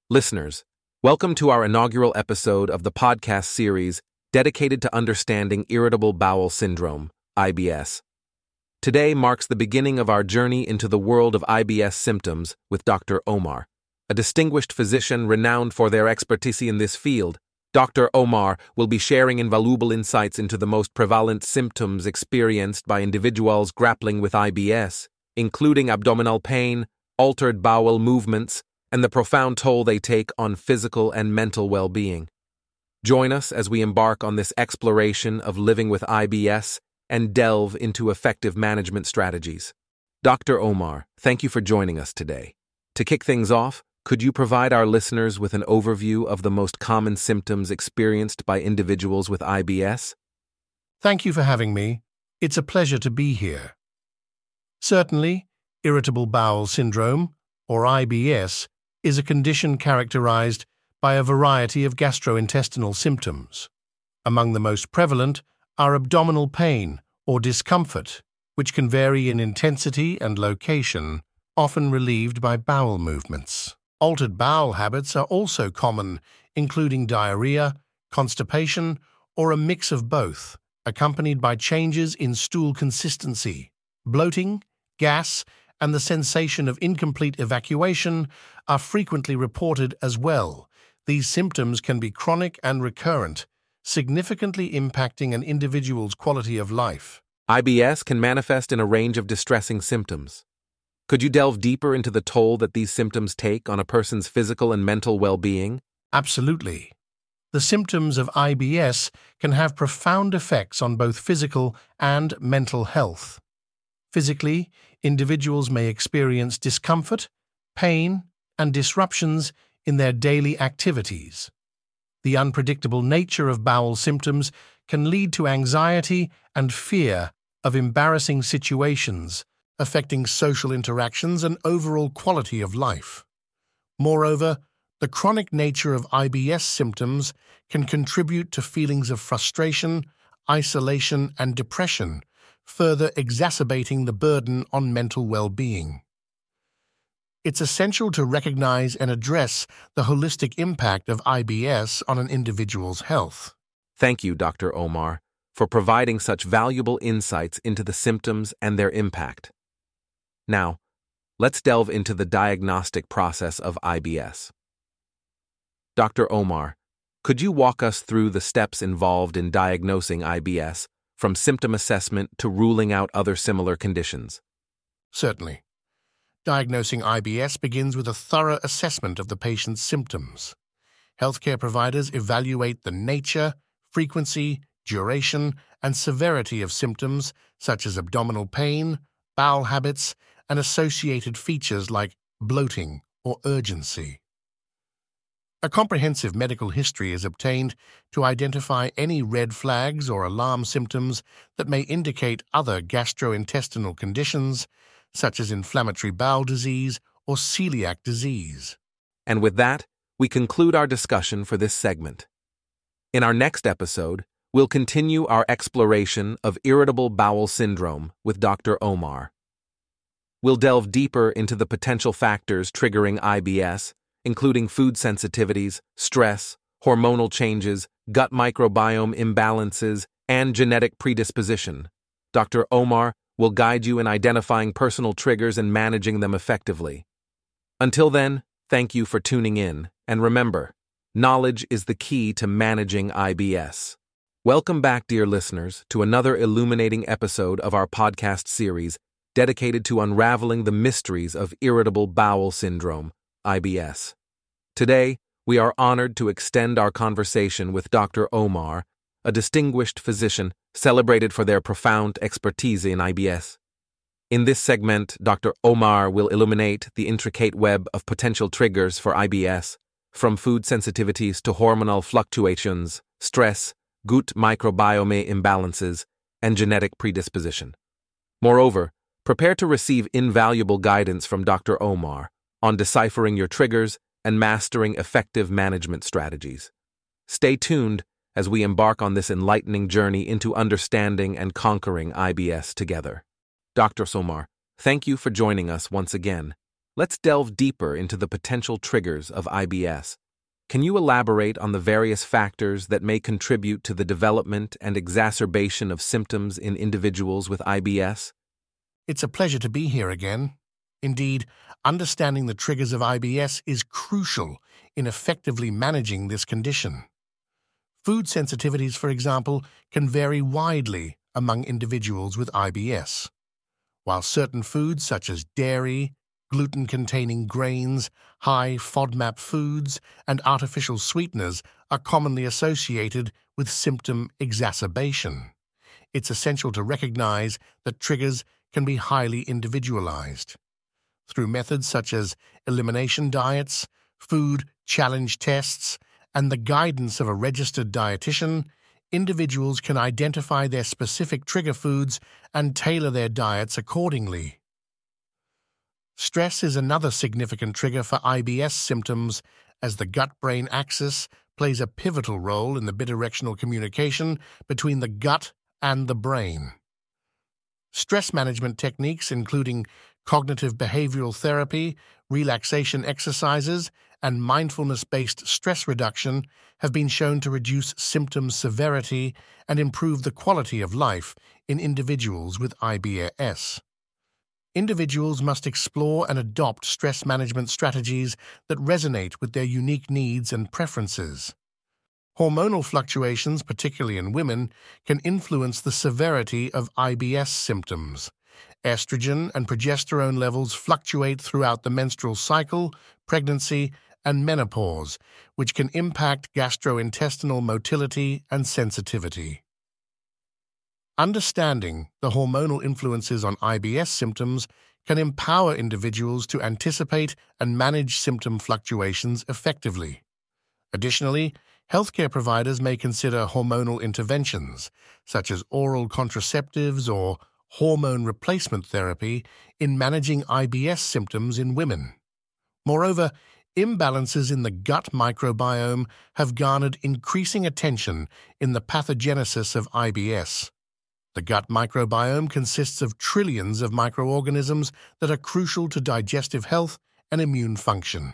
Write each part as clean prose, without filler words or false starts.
Listeners, welcome to our inaugural episode of the podcast series dedicated to understanding irritable bowel syndrome, IBS. Today marks the beginning of our journey into the world of IBS symptoms with Dr. Omar, a distinguished physician renowned for their expertise in this field. Dr. Omar will be sharing invaluable insights into the most prevalent symptoms experienced by individuals grappling with IBS, including abdominal pain, altered bowel movements, and the profound toll they take on physical and mental well-being. Join us as we embark on this exploration of living with IBS and delve into effective management strategies. Dr. Omar, thank you for joining us today. To kick things off, could you provide our listeners with an overview of the most common symptoms experienced by individuals with IBS? Thank you for having me. It's a pleasure to be here. Certainly, irritable bowel syndrome, or IBS, is a condition characterized by a variety of gastrointestinal symptoms. Among the most prevalent are abdominal pain or discomfort, which can vary in intensity and location, often relieved by bowel movements. Altered bowel habits are also common, including diarrhea, constipation, or a mix of both, accompanied by changes in stool consistency. Bloating, gas, and the sensation of incomplete evacuation are frequently reported as well. These symptoms can be chronic and recurrent, significantly impacting an individual's quality of life. IBS can manifest in a range of distressing symptoms. Could you delve deeper into the toll that these symptoms take on a person's physical and mental well-being? Absolutely. The symptoms of IBS can have profound effects on both physical and mental health. Physically, individuals may experience discomfort, pain, and disruptions in their daily activities. The unpredictable nature of bowel symptoms can lead to anxiety and fear of embarrassing situations, affecting social interactions and overall quality of life. Moreover, the chronic nature of IBS symptoms can contribute to feelings of frustration, isolation, and depression, further exacerbating the burden on mental well-being. It's essential to recognize and address the holistic impact of IBS on an individual's health. Thank you, Dr. Omar, for providing such valuable insights into the symptoms and their impact. Now, let's delve into the diagnostic process of IBS. Dr. Omar, could you walk us through the steps involved in diagnosing IBS, from symptom assessment to ruling out other similar conditions? Certainly. Diagnosing IBS begins with a thorough assessment of the patient's symptoms. Healthcare providers evaluate the nature, frequency, duration, and severity of symptoms such as abdominal pain, bowel habits, and associated features like bloating or urgency. A comprehensive medical history is obtained to identify any red flags or alarm symptoms that may indicate other gastrointestinal conditions, such as inflammatory bowel disease or celiac disease. And with that, we conclude our discussion for this segment. In our next episode, we'll continue our exploration of irritable bowel syndrome with Dr. Omar. We'll delve deeper into the potential factors triggering IBS, including food sensitivities, stress, hormonal changes, gut microbiome imbalances, and genetic predisposition. Dr. Omar will guide you in identifying personal triggers and managing them effectively. Until then, thank you for tuning in, and remember, knowledge is the key to managing IBS. Welcome back, dear listeners, to another illuminating episode of our podcast series dedicated to unraveling the mysteries of irritable bowel syndrome, IBS. Today, we are honored to extend our conversation with Dr. Omar, a distinguished physician celebrated for their profound expertise in IBS. In this segment, Dr. Omar will illuminate the intricate web of potential triggers for IBS, from food sensitivities to hormonal fluctuations, stress, gut microbiome imbalances, and genetic predisposition. Moreover, prepare to receive invaluable guidance from Dr. Omar on deciphering your triggers and mastering effective management strategies. Stay tuned as we embark on this enlightening journey into understanding and conquering IBS together. Dr. Omar, thank you for joining us once again. let's delve deeper into the potential triggers of IBS. Can you elaborate on the various factors that may contribute to the development and exacerbation of symptoms in individuals with IBS? It's a pleasure to be here again. Indeed, understanding the triggers of IBS is crucial in effectively managing this condition. Food sensitivities, for example, can vary widely among individuals with IBS. While certain foods such as dairy, gluten-containing grains, high FODMAP foods, and artificial sweeteners are commonly associated with symptom exacerbation, it's essential to recognize that triggers can be highly individualized. Through methods such as elimination diets, food challenge tests, and the guidance of a registered dietitian, individuals can identify their specific trigger foods and tailor their diets accordingly. Stress is another significant trigger for IBS symptoms, as the gut-brain axis plays a pivotal role in the bidirectional communication between the gut and the brain. Stress management techniques, including cognitive behavioral therapy, relaxation exercises, and mindfulness-based stress reduction, have been shown to reduce symptom severity and improve the quality of life in individuals with IBS. Individuals must explore and adopt stress management strategies that resonate with their unique needs and preferences. Hormonal fluctuations, particularly in women, can influence the severity of IBS symptoms. Estrogen and progesterone levels fluctuate throughout the menstrual cycle, pregnancy, and menopause, which can impact gastrointestinal motility and sensitivity. Understanding the hormonal influences on IBS symptoms can empower individuals to anticipate and manage symptom fluctuations effectively. Additionally, healthcare providers may consider hormonal interventions, such as oral contraceptives or hormone replacement therapy, in managing IBS symptoms in women. Moreover, imbalances in the gut microbiome have garnered increasing attention in the pathogenesis of IBS. The gut microbiome consists of trillions of microorganisms that are crucial to digestive health and immune function.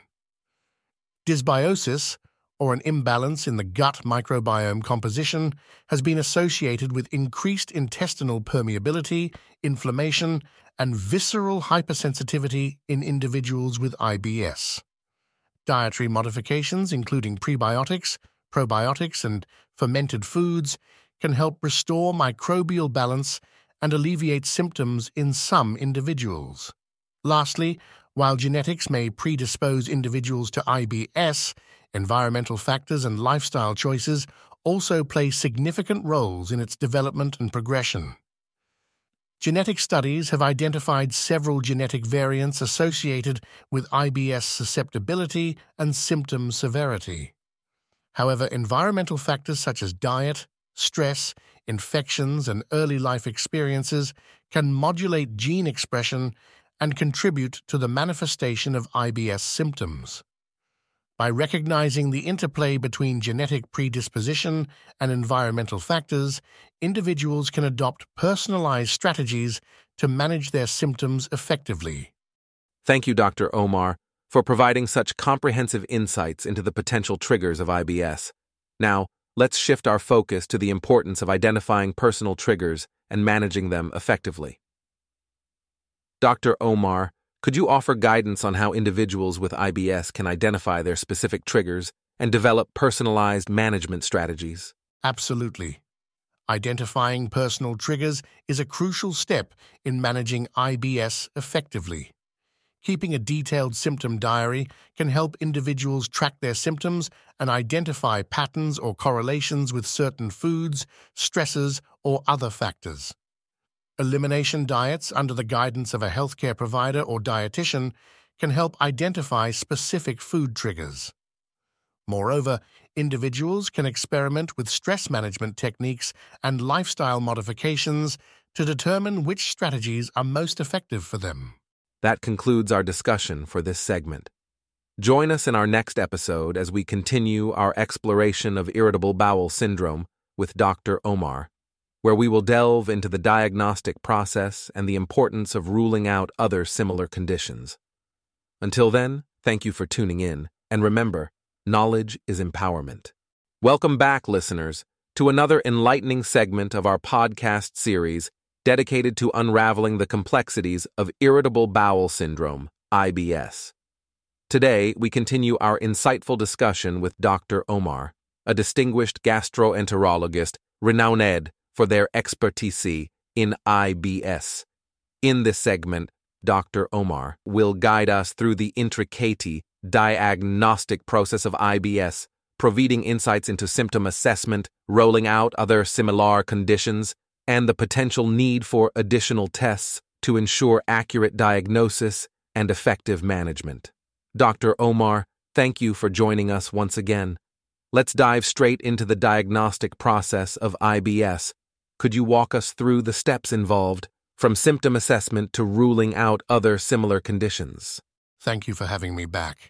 Dysbiosis, or an imbalance in the gut microbiome composition, has been associated with increased intestinal permeability, inflammation, and visceral hypersensitivity in individuals with IBS. Dietary modifications, including prebiotics, probiotics, and fermented foods, can help restore microbial balance and alleviate symptoms in some individuals. Lastly, while genetics may predispose individuals to IBS, environmental factors and lifestyle choices also play significant roles in its development and progression. Genetic studies have identified several genetic variants associated with IBS susceptibility and symptom severity. However, environmental factors such as diet, stress, infections, and early life experiences can modulate gene expression and contribute to the manifestation of IBS symptoms. By recognizing the interplay between genetic predisposition and environmental factors, individuals can adopt personalized strategies to manage their symptoms effectively. Thank you, Dr. Omar, for providing such comprehensive insights into the potential triggers of IBS. Now, let's shift our focus to the importance of identifying personal triggers and managing them effectively. Dr. Omar, could you offer guidance on how individuals with IBS can identify their specific triggers and develop personalized management strategies? Absolutely. Identifying personal triggers is a crucial step in managing IBS effectively. Keeping a detailed symptom diary can help individuals track their symptoms and identify patterns or correlations with certain foods, stresses, or other factors. Elimination diets under the guidance of a healthcare provider or dietitian can help identify specific food triggers. Moreover, individuals can experiment with stress management techniques and lifestyle modifications to determine which strategies are most effective for them. That concludes our discussion for this segment. Join us in our next episode as we continue our exploration of irritable bowel syndrome with Dr. Omar, where we will delve into the diagnostic process and the importance of ruling out other similar conditions. Until then, thank you for tuning in, and remember, knowledge is empowerment. Welcome back, listeners, to another enlightening segment of our podcast series dedicated to unraveling the complexities of irritable bowel syndrome, IBS. Today, we continue our insightful discussion with Dr. Omar, a distinguished gastroenterologist renowned for their expertise in IBS. In this segment, Dr. Omar will guide us through the intricate diagnostic process of IBS, providing insights into symptom assessment, rolling out other similar conditions, and the potential need for additional tests to ensure accurate diagnosis and effective management. Dr. Omar, thank you for joining us once again. Let's dive straight into the diagnostic process of IBS. Could you walk us through the steps involved, from symptom assessment to ruling out other similar conditions? Thank you for having me back.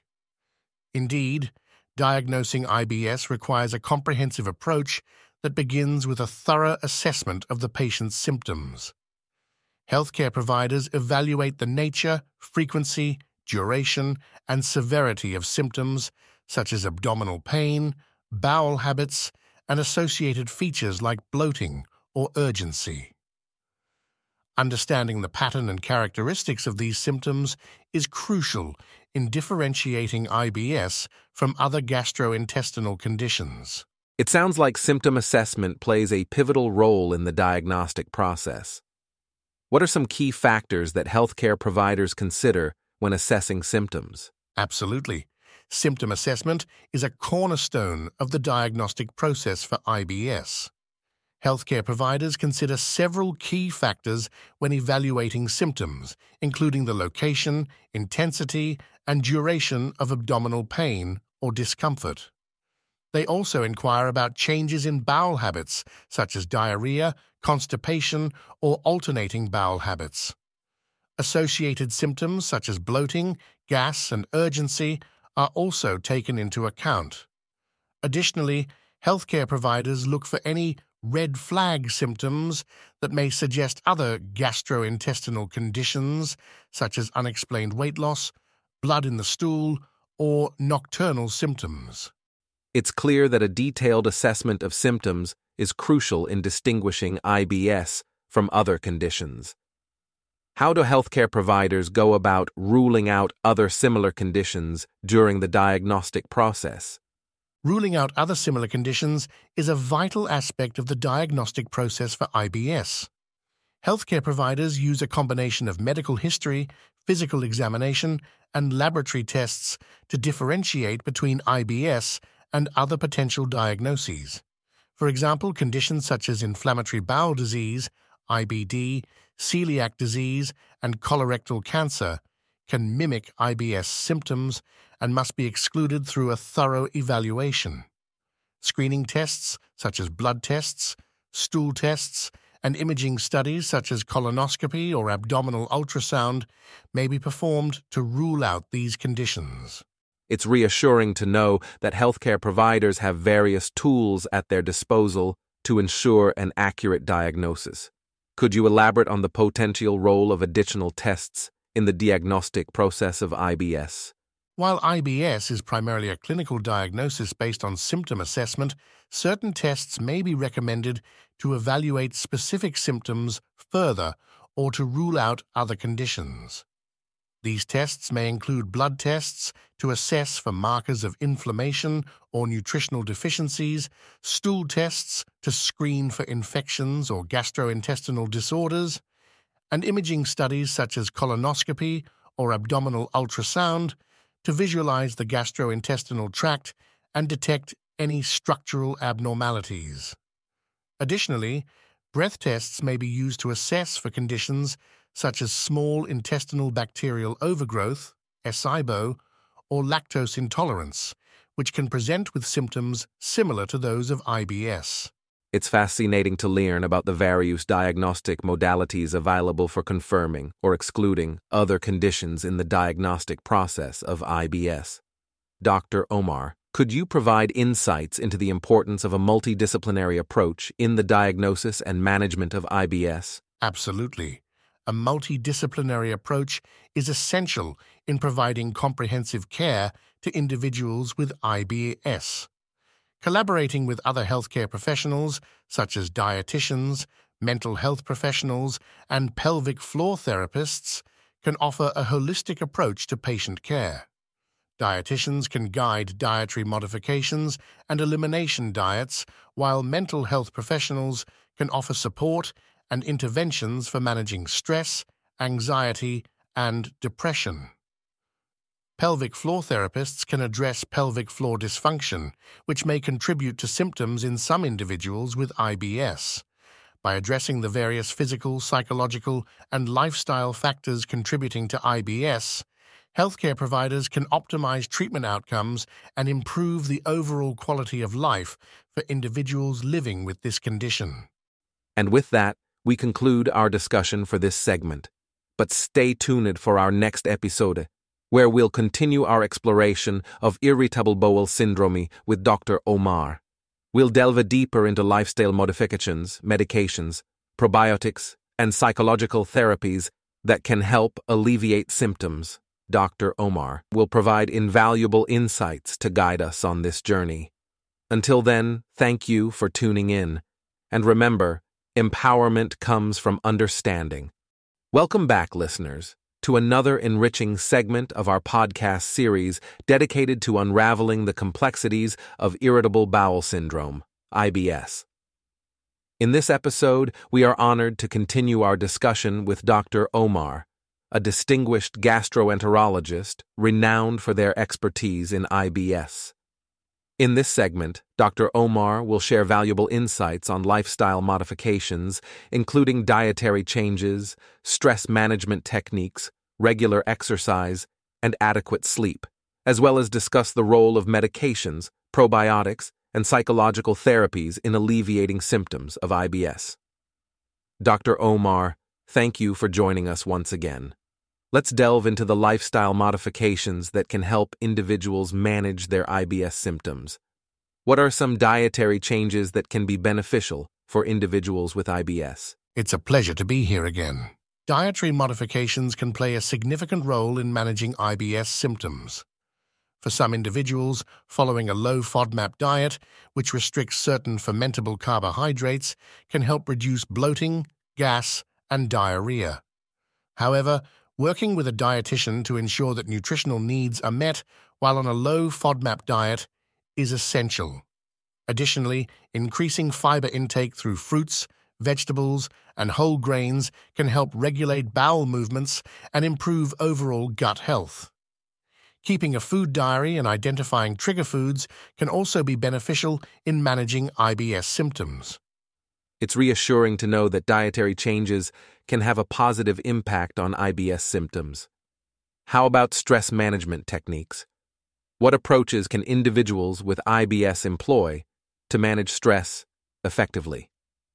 Indeed, diagnosing IBS requires a comprehensive approach that begins with a thorough assessment of the patient's symptoms. Healthcare providers evaluate the nature, frequency, duration, and severity of symptoms such as abdominal pain, bowel habits, and associated features like bloating or urgency. Understanding the pattern and characteristics of these symptoms is crucial in differentiating IBS from other gastrointestinal conditions. It sounds like symptom assessment plays a pivotal role in the diagnostic process. What are some key factors that healthcare providers consider when assessing symptoms? Absolutely. Symptom assessment is a cornerstone of the diagnostic process for IBS. Healthcare providers consider several key factors when evaluating symptoms, including the location, intensity, and duration of abdominal pain or discomfort. They also inquire about changes in bowel habits, such as diarrhea, constipation, or alternating bowel habits. Associated symptoms such as bloating, gas, and urgency are also taken into account. Additionally, healthcare providers look for any red flag symptoms that may suggest other gastrointestinal conditions such as unexplained weight loss, blood in the stool, or nocturnal symptoms. It's clear that a detailed assessment of symptoms is crucial in distinguishing IBS from other conditions. How do healthcare providers go about ruling out other similar conditions during the diagnostic process? Ruling out other similar conditions is a vital aspect of the diagnostic process for IBS. Healthcare providers use a combination of medical history, physical examination, and laboratory tests to differentiate between IBS and other potential diagnoses. For example, conditions such as inflammatory bowel disease, IBD, celiac disease, and colorectal cancer can mimic IBS symptoms and must be excluded through a thorough evaluation. Screening tests, such as blood tests, stool tests, and imaging studies such as colonoscopy or abdominal ultrasound may be performed to rule out these conditions. It's reassuring to know that healthcare providers have various tools at their disposal to ensure an accurate diagnosis. Could you elaborate on the potential role of additional tests in the diagnostic process of IBS? While IBS is primarily a clinical diagnosis based on symptom assessment, certain tests may be recommended to evaluate specific symptoms further or to rule out other conditions. These tests may include blood tests to assess for markers of inflammation or nutritional deficiencies, stool tests to screen for infections or gastrointestinal disorders, and imaging studies such as colonoscopy or abdominal ultrasound to visualize the gastrointestinal tract and detect any structural abnormalities. Additionally, breath tests may be used to assess for conditions such as small intestinal bacterial overgrowth, SIBO, or lactose intolerance, which can present with symptoms similar to those of IBS. It's fascinating to learn about the various diagnostic modalities available for confirming or excluding other conditions in the diagnostic process of IBS. Dr. Omar, could you provide insights into the importance of a multidisciplinary approach in the diagnosis and management of IBS? Absolutely. A multidisciplinary approach is essential in providing comprehensive care to individuals with IBS. Collaborating with other healthcare professionals, such as dietitians, mental health professionals, and pelvic floor therapists, can offer a holistic approach to patient care. Dietitians can guide dietary modifications and elimination diets, while mental health professionals can offer support and interventions for managing stress, anxiety, and depression. Pelvic floor therapists can address pelvic floor dysfunction, which may contribute to symptoms in some individuals with IBS. By addressing the various physical, psychological, and lifestyle factors contributing to IBS, healthcare providers can optimize treatment outcomes and improve the overall quality of life for individuals living with this condition. And with that, we conclude our discussion for this segment. But stay tuned for our next episode, where we'll continue our exploration of irritable bowel syndrome with Dr. Omar. We'll delve deeper into lifestyle modifications, medications, probiotics, and psychological therapies that can help alleviate symptoms. Dr. Omar will provide invaluable insights to guide us on this journey. Until then, thank you for tuning in. And remember, empowerment comes from understanding. Welcome back, listeners, to another enriching segment of our podcast series dedicated to unraveling the complexities of irritable bowel syndrome, IBS. In this episode, we are honored to continue our discussion with Dr. Omar, a distinguished gastroenterologist renowned for their expertise in IBS. In this segment, Dr. Omar will share valuable insights on lifestyle modifications, including dietary changes, stress management techniques, regular exercise, and adequate sleep, as well as discuss the role of medications, probiotics, and psychological therapies in alleviating symptoms of IBS. Dr. Omar, thank you for joining us once again. Let's delve into the lifestyle modifications that can help individuals manage their IBS symptoms. What are some dietary changes that can be beneficial for individuals with IBS? It's a pleasure to be here again. Dietary modifications can play a significant role in managing IBS symptoms. For some individuals, following a low FODMAP diet, which restricts certain fermentable carbohydrates, can help reduce bloating, gas, and diarrhea. However, working with a dietitian to ensure that nutritional needs are met while on a low FODMAP diet is essential. Additionally, increasing fiber intake through fruits, vegetables, and whole grains can help regulate bowel movements and improve overall gut health. Keeping a food diary and identifying trigger foods can also be beneficial in managing IBS symptoms. It's reassuring to know that dietary changes can have a positive impact on IBS symptoms. How about stress management techniques? What approaches can individuals with IBS employ to manage stress effectively?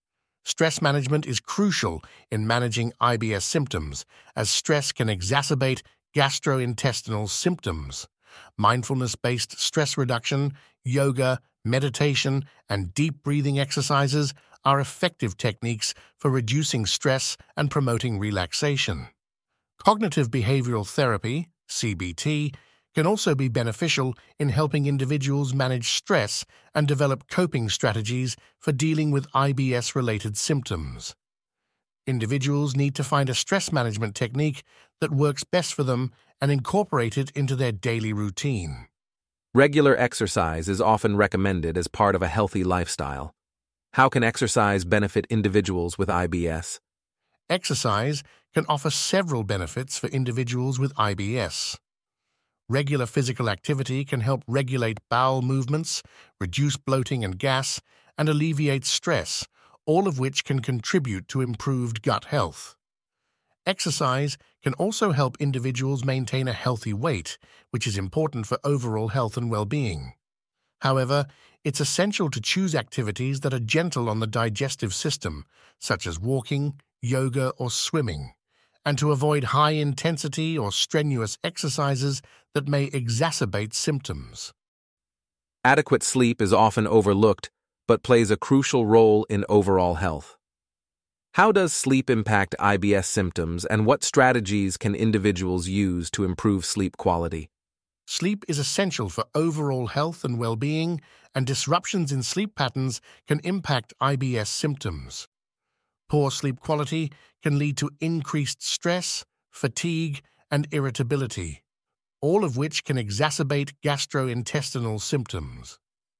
Stress management is crucial in managing IBS symptoms, as stress can exacerbate gastrointestinal symptoms. Mindfulness-based stress reduction, yoga, meditation, and deep breathing exercises are effective techniques for reducing stress and promoting relaxation. Cognitive behavioral therapy, CBT, can also be beneficial in helping individuals manage stress and develop coping strategies for dealing with IBS-related symptoms. Individuals need to find a stress management technique that works best for them and incorporate it into their daily routine. Regular exercise is often recommended as part of a healthy lifestyle. How can exercise benefit individuals with IBS? Exercise can offer several benefits for individuals with IBS. Regular physical activity can help regulate bowel movements, reduce bloating and gas, and alleviate stress, all of which can contribute to improved gut health. Exercise can also help individuals maintain a healthy weight, which is important for overall health and well-being. However, it's essential to choose activities that are gentle on the digestive system, such as walking, yoga, or swimming, and to avoid high-intensity or strenuous exercises that may exacerbate symptoms. Adequate sleep is often overlooked, but plays a crucial role in overall health. How does sleep impact IBS symptoms, and what strategies can individuals use to improve sleep quality? Sleep is essential for overall health and well-being, and disruptions in sleep patterns can impact IBS symptoms. Poor sleep quality can lead to increased stress, fatigue, and irritability, all of which can exacerbate gastrointestinal symptoms.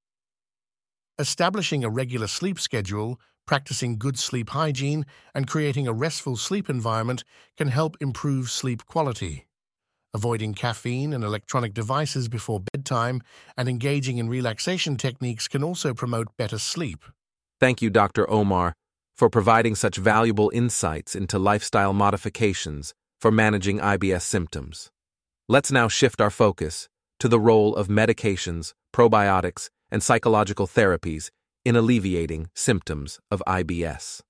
Establishing a regular sleep schedule, practicing good sleep hygiene, and creating a restful sleep environment can help improve sleep quality. Avoiding caffeine and electronic devices before bedtime and engaging in relaxation techniques can also promote better sleep. Thank you, Dr. Omar, for providing such valuable insights into lifestyle modifications for managing IBS symptoms. Let's now shift our focus to the role of medications, probiotics, and psychological therapies in alleviating symptoms of IBS.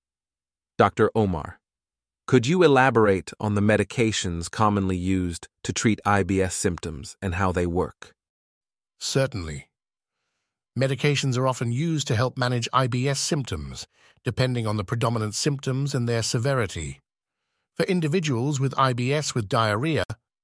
Dr. Omar, could you elaborate on the medications commonly used to treat IBS symptoms and how they work? Certainly. Medications are often used to help manage IBS symptoms, depending on the predominant symptoms and their severity. For individuals with IBS with diarrhea,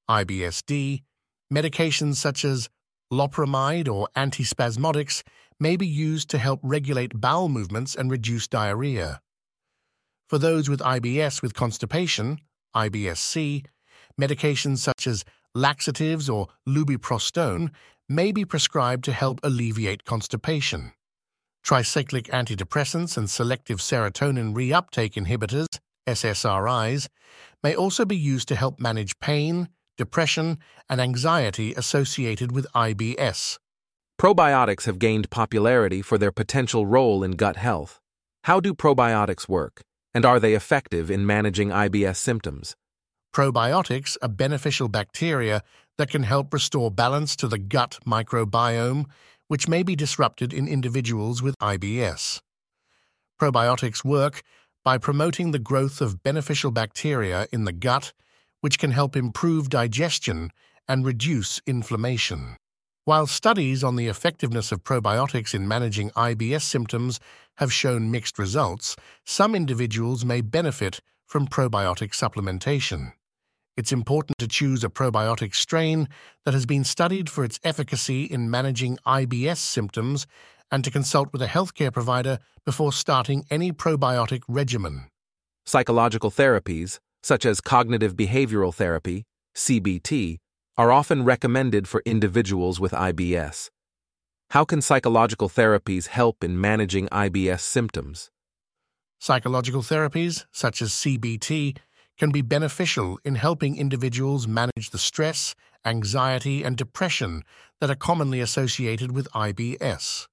IBS-D, medications such as loperamide or antispasmodics may be used to help regulate bowel movements and reduce diarrhea. For those with IBS with constipation, IBS-C, medications such as laxatives or lubiprostone may be prescribed to help alleviate constipation. Tricyclic antidepressants and selective serotonin reuptake inhibitors, SSRIs, may also be used to help manage pain, depression, and anxiety associated with IBS. Probiotics have gained popularity for their potential role in gut health. How do probiotics work, and are they effective in managing IBS symptoms? Probiotics are beneficial bacteria that can help restore balance to the gut microbiome, which may be disrupted in individuals with IBS. Probiotics work by promoting the growth of beneficial bacteria in the gut, which can help improve digestion and reduce inflammation. While studies on the effectiveness of probiotics in managing IBS symptoms have shown mixed results, some individuals may benefit from probiotic supplementation. It's important to choose a probiotic strain that has been studied for its efficacy in managing IBS symptoms and to consult with a healthcare provider before starting any probiotic regimen. Psychological therapies, such as cognitive behavioral therapy, CBT, are often recommended for individuals with IBS. How can psychological therapies help in managing IBS symptoms? Psychological therapies, such as CBT, can be beneficial in helping individuals manage the stress, anxiety, and depression that are commonly associated with IBS.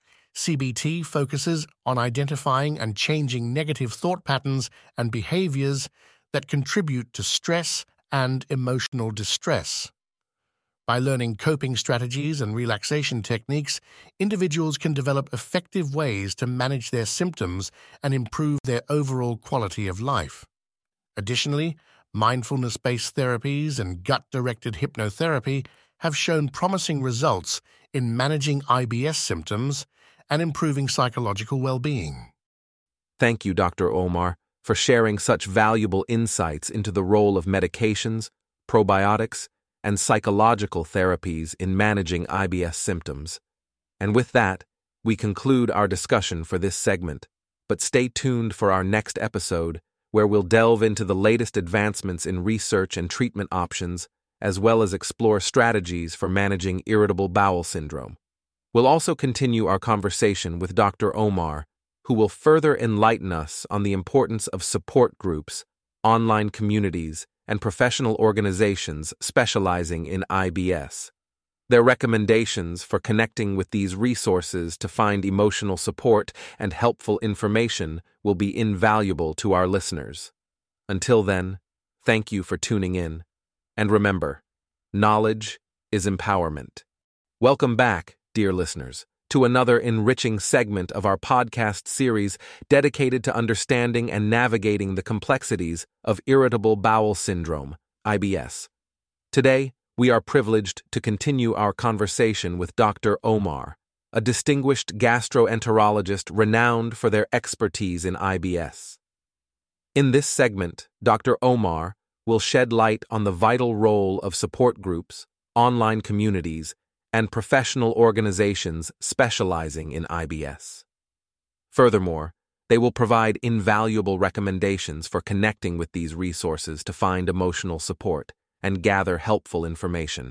CBT focuses on identifying and changing negative thought patterns and behaviors that contribute to stress and emotional distress. By learning coping strategies and relaxation techniques, individuals can develop effective ways to manage their symptoms and improve their overall quality of life. Additionally, mindfulness-based therapies and gut-directed hypnotherapy have shown promising results in managing IBS symptoms and improving psychological well-being. Thank you, Dr. Omar, for sharing such valuable insights into the role of medications, probiotics, and psychological therapies in managing IBS symptoms. And with that, we conclude our discussion for this segment. But stay tuned for our next episode, where we'll delve into the latest advancements in research and treatment options, as well as explore strategies for managing irritable bowel syndrome. We'll also continue our conversation with Dr. Omar, who will further enlighten us on the importance of support groups, online communities, and professional organizations specializing in IBS. Their recommendations for connecting with these resources to find emotional support and helpful information will be invaluable to our listeners. Until then, thank you for tuning in. And remember, knowledge is empowerment. Welcome back, dear listeners, to another enriching segment of our podcast series dedicated to understanding and navigating the complexities of irritable bowel syndrome, IBS. Today, we are privileged to continue our conversation with Dr. Omar, a distinguished gastroenterologist renowned for their expertise in IBS. In this segment, Dr. Omar will shed light on the vital role of support groups, online communities, and professional organizations specializing in IBS. Furthermore, they will provide invaluable recommendations for connecting with these resources to find emotional support and gather helpful information.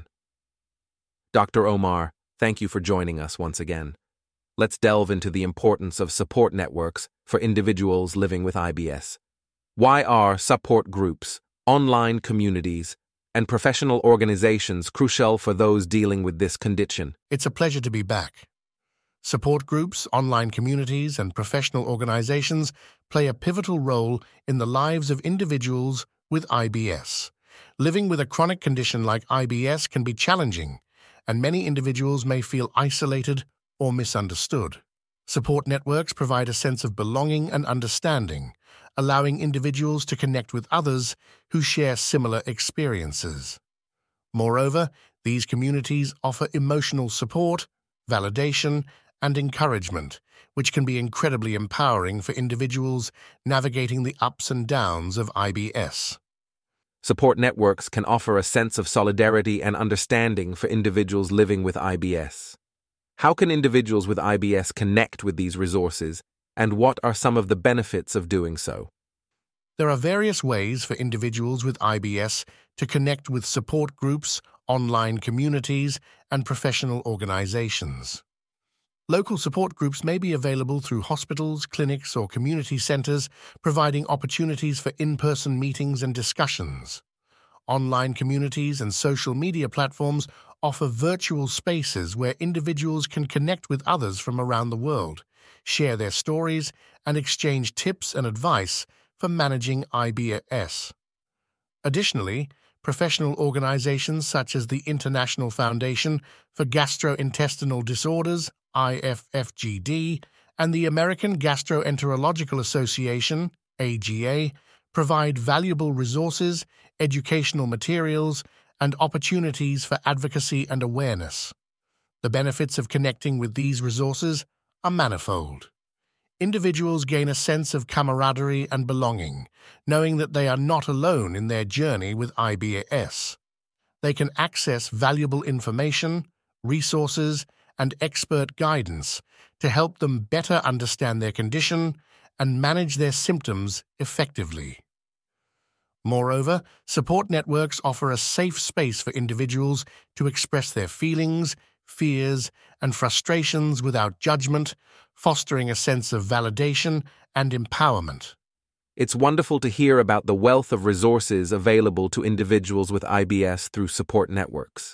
Dr. Omar, thank you for joining us once again. Let's delve into the importance of support networks for individuals living with IBS. Why are support groups, online communities, and professional organizations crucial for those dealing with this condition? It's a pleasure to be back. Support groups, online communities, and professional organizations play a pivotal role in the lives of individuals with IBS. Living with a chronic condition like IBS can be challenging, and many individuals may feel isolated or misunderstood. Support networks provide a sense of belonging and understanding, allowing individuals to connect with others who share similar experiences. Moreover, these communities offer emotional support, validation, and encouragement, which can be incredibly empowering for individuals navigating the ups and downs of IBS. Support networks can offer a sense of solidarity and understanding for individuals living with IBS. How can individuals with IBS connect with these resources, and what are some of the benefits of doing so? There are various ways for individuals with IBS to connect with support groups, online communities, and professional organizations. Local support groups may be available through hospitals, clinics, or community centers, providing opportunities for in-person meetings and discussions. Online communities and social media platforms offer virtual spaces where individuals can connect with others from around the world, share their stories, and exchange tips and advice for managing IBS. Additionally, professional organizations such as the International Foundation for Gastrointestinal Disorders, IFFGD, and the American Gastroenterological Association, AGA, provide valuable resources, educational materials, and opportunities for advocacy and awareness. The benefits of connecting with these resources are manifold. Individuals gain a sense of camaraderie and belonging, knowing that they are not alone in their journey with IBS. They can access valuable information, resources, and expert guidance to help them better understand their condition and manage their symptoms effectively. Moreover, support networks offer a safe space for individuals to express their feelings, fears, and frustrations without judgment, fostering a sense of validation and empowerment. It's wonderful to hear about the wealth of resources available to individuals with IBS through support networks.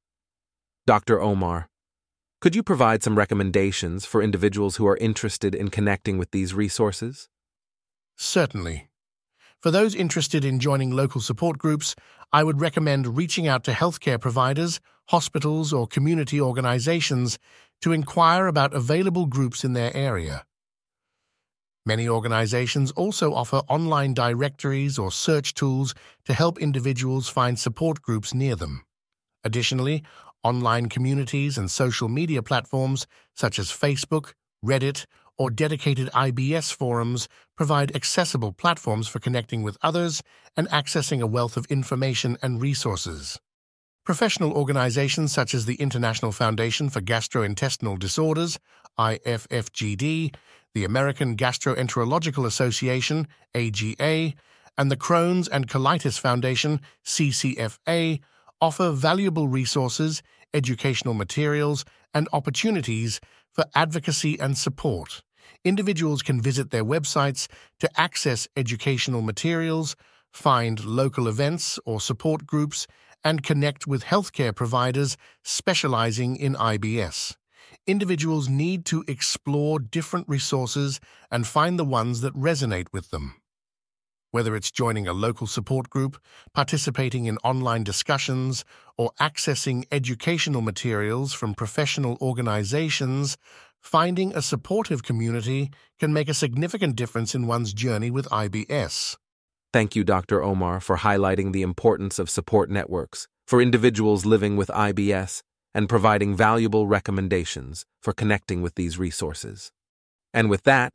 Dr. Omar, could you provide some recommendations for individuals who are interested in connecting with these resources? Certainly. For those interested in joining local support groups, I would recommend reaching out to healthcare providers, hospitals, or community organizations to inquire about available groups in their area. Many organizations also offer online directories or search tools to help individuals find support groups near them. Additionally, online communities and social media platforms such as Facebook, Reddit, or dedicated IBS forums provide accessible platforms for connecting with others and accessing a wealth of information and resources. Professional organizations such as the International Foundation for Gastrointestinal Disorders, IFFGD, the American Gastroenterological Association, AGA, and the Crohn's and Colitis Foundation, CCFA, offer valuable resources, educational materials, and opportunities for advocacy and support. Individuals can visit their websites to access educational materials, find local events or support groups, and connect with healthcare providers specializing in IBS. Individuals need to explore different resources and find the ones that resonate with them. Whether it's joining a local support group, participating in online discussions, or accessing educational materials from professional organizations, finding a supportive community can make a significant difference in one's journey with IBS. Thank you, Dr. Omar, for highlighting the importance of support networks for individuals living with IBS and providing valuable recommendations for connecting with these resources. And with that,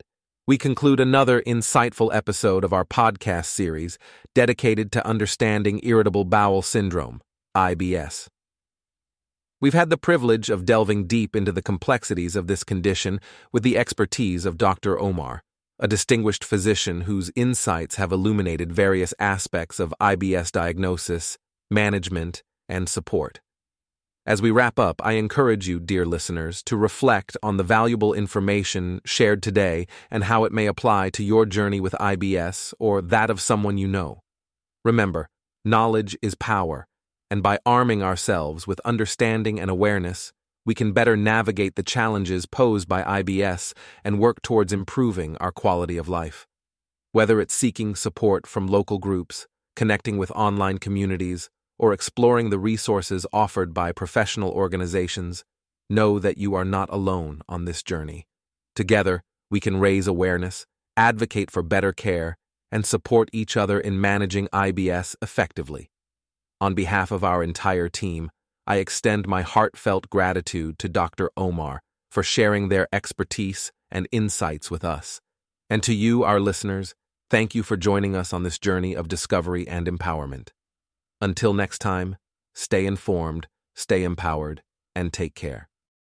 we conclude another insightful episode of our podcast series dedicated to understanding irritable bowel syndrome, IBS. We've had the privilege of delving deep into the complexities of this condition with the expertise of Dr. Omar, a distinguished physician whose insights have illuminated various aspects of IBS diagnosis, management, and support. As we wrap up, I encourage you, dear listeners, to reflect on the valuable information shared today and how it may apply to your journey with IBS or that of someone you know. Remember, knowledge is power, and by arming ourselves with understanding and awareness, we can better navigate the challenges posed by IBS and work towards improving our quality of life. Whether it's seeking support from local groups, connecting with online communities, or exploring the resources offered by professional organizations, know that you are not alone on this journey. Together, we can raise awareness, advocate for better care, and support each other in managing IBS effectively. On behalf of our entire team, I extend my heartfelt gratitude to Dr. Omar for sharing their expertise and insights with us. And to you, our listeners, thank you for joining us on this journey of discovery and empowerment. Until next time, stay informed, stay empowered, and take care.